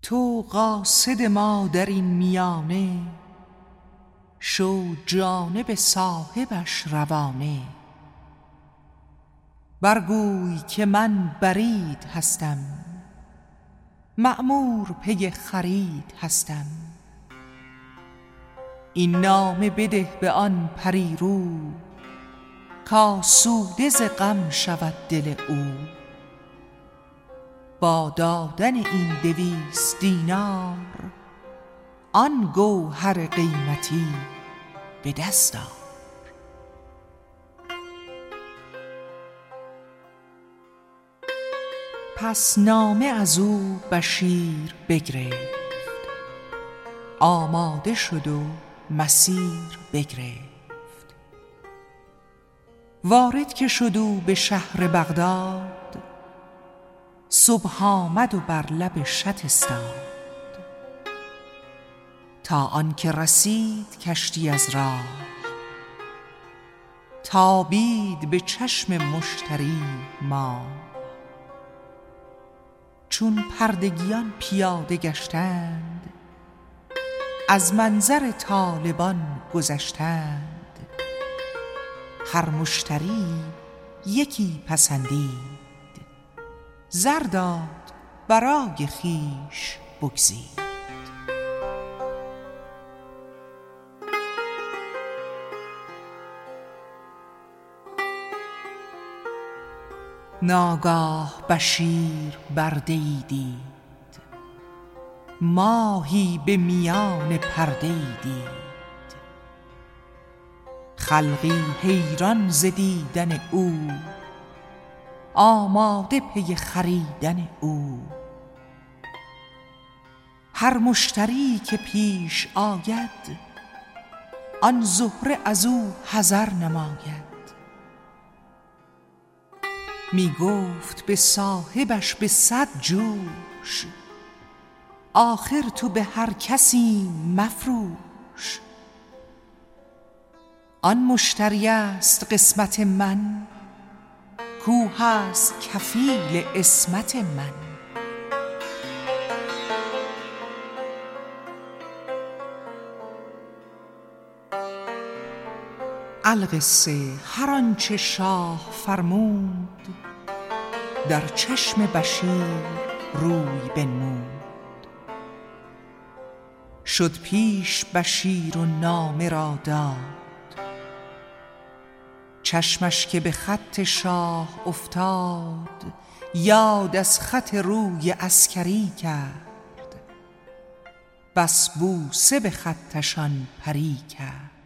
تو قاصد ما در این میانه، شو جانب صاحبش روانه. برگوی که من برید هستم، مأمور پی خرید هستم. این نامه بده به آن پریرو، کآسوده ز غم شود دل او. با دادن این 200 دینار، آن گوهر قیمتی به دست آر. پس نامه از او بشیر بگرفت، آماده شد و مسیر بگرفت. وارد که شد او به شهر بغداد، صبح آمد و بر لب شط استاد. تا آنکه رسید کشتی از راه، تابید به چشم مشتری ماه. چون پردگیان پیاده گشتند، از منظر طالبان گذشتند. هر مشتری یکی پسندید، زر داد برای خویش بگزید. ناگاه بشیر برده‌ای دید، ماهی به میان پرده‌ای دید. خلقی حیران ز دیدن او، آماده پی خریدن او. هر مشتری که پیش آید، آن زهره از او حذر نماید. می گفت به صاحبش به 100 جوش، آخر تو به هر کسی مفروش. آن مشتری است قسمت من، کو هست کفیل عصمت من. القصه هر آنچه شاه فرمود، در چشم بشیر روی بنمود. شد پیش بشیر و نامه را داد، چشمش که به خط شاه افتاد. یاد از خط روی عسکری کرد، بس بوسه به خطشان پری کرد.